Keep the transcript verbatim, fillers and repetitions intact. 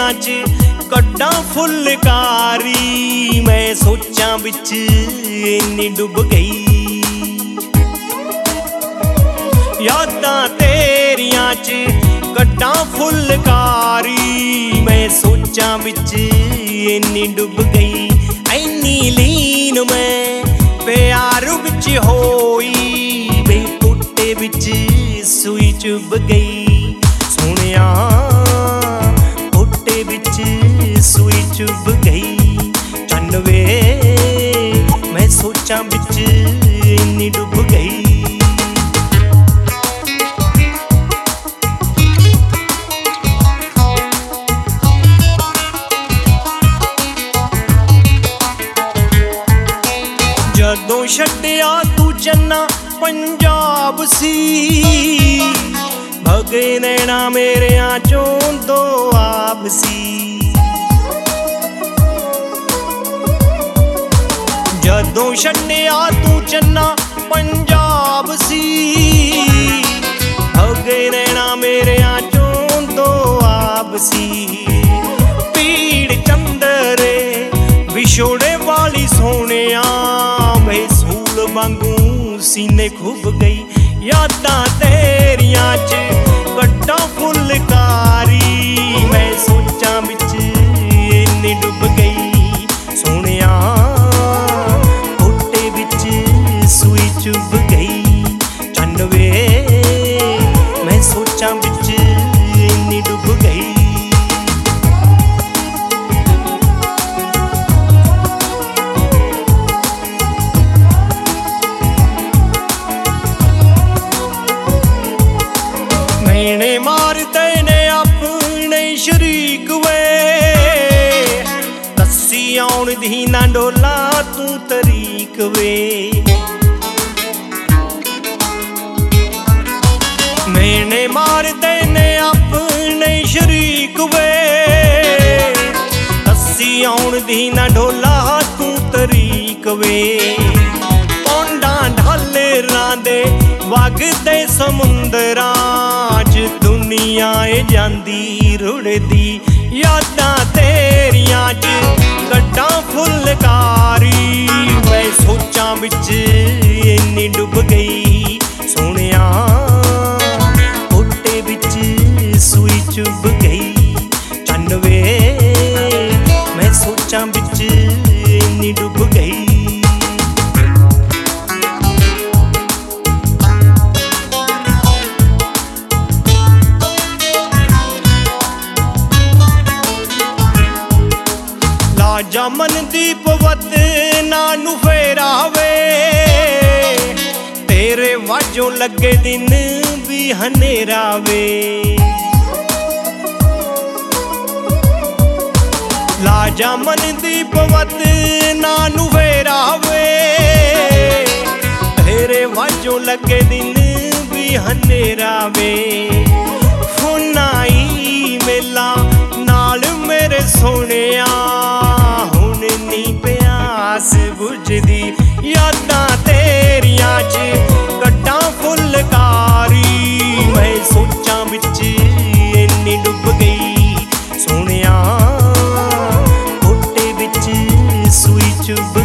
च कड्डां फुलकारी। मैं सोचां विच इन्नी डुब गई, यादां तेरियां च कड्डां फुलकारी। मैं सोचां विच इन्नी डुब गई, इन्नी लीन मैं प्यार विच होई। वे टोटे विच सुई चुभ गई, सोहणिया टोटे विच सुई चुभ गई। चन्न वे मैं सोचां विच इन्नी डुब गई। जदों छड्डिया तू चन्ना पंजाब सी, भगे नैना मेरियां चों दो आप सी। जदों छड्डिया तू चन्ना पंजाब सी, भगे नैना मेरियां चों दो आप सी। पीड़ चंदरे विछोड़े वाली सोहणिया, वे सूल वांगू सीने खुभ गई। यादां तेरियां च कड्डां फुलकारी। मैं सोचां विच इन्नी डुब गई, सोहणिया टोटे विच सुई चुभ गई। चन्न वे मैं सोचां विच इन्नी डुब गई। मेने मारते ने अपने शरीक वे, दस्सी आउण दी ना डोला तू तरीक वे। मेने मारते ने अपने शरीक वे, दस्सी आउण दी ना डोला तू तरीक वे। पौंडां ढालरां दे वगदे समुंदरां च दुनिया ए जांदी रुड़दी। यादां तेरियां च कड्डां फुलकारी। मैं सोचां विच इन्नी डुब गई, सोहणिया टोटे विच सुई चुभ गई। चन्न वे मैं सोचां विच इन्नी डुब गई। जामन दीप वत नानू फेरावे, तेरे वाजों लगे दिन भी हनेरा वे। ला जामन दीप वत नानू फेरावे, तेरे वाजों लगे दिन भी हनेरा वे। फोनाई मेला नाल मेरे सोहणिया, प्यास बुझदी। यादां तेरियां च कड्डां फुलकारी। मैं सोचां विच इन्नी डुब गई, सोहणिया टोटे विच सुई चुभ